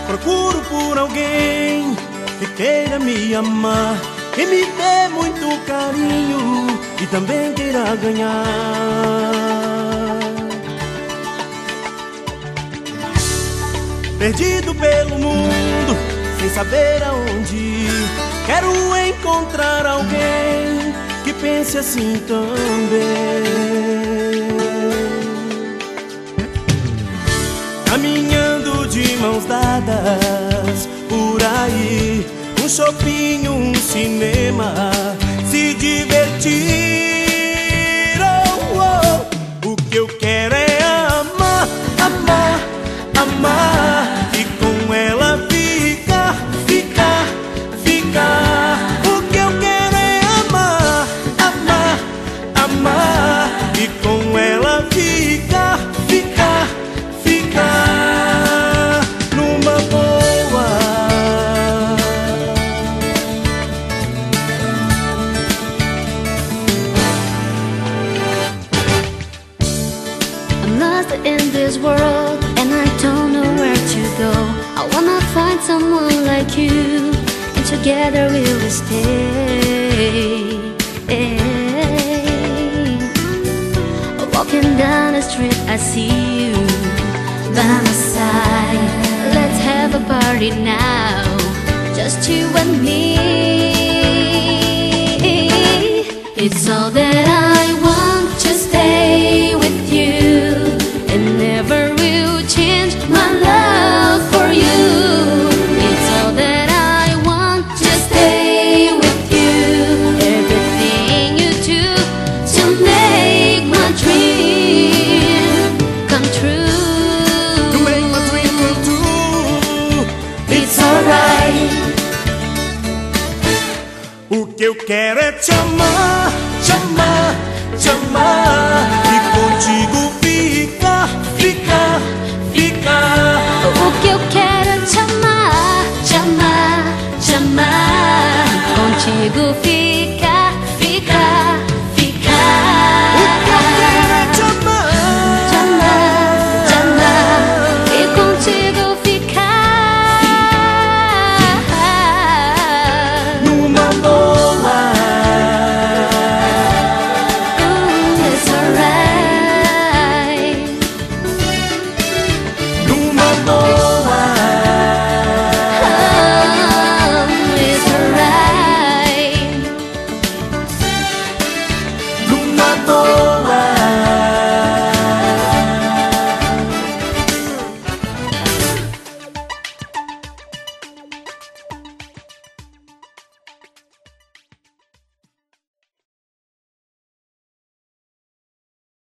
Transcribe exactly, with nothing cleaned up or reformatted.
Procuro por alguém que queira me amar, que me dê muito carinho e também queira ganhar. Perdido pelo mundo, sem saber aonde ir, quero encontrar alguém que pense assim também. Caminhando de mãos dadas por aí, um shopping, um cinema, se divertir. Oh, oh. O que eu quero é amar, amar, amar, e com ela ficar, ficar, ficar. O que eu quero é amar, amar, amar, e com ela ficar, ficar, ficar numa boa. I'm lost in this world and I don't know where to go. I wanna find someone like you, and together we will stay. Walking down the street, I see you by my side. Let's have a party now, just you and me. It's all that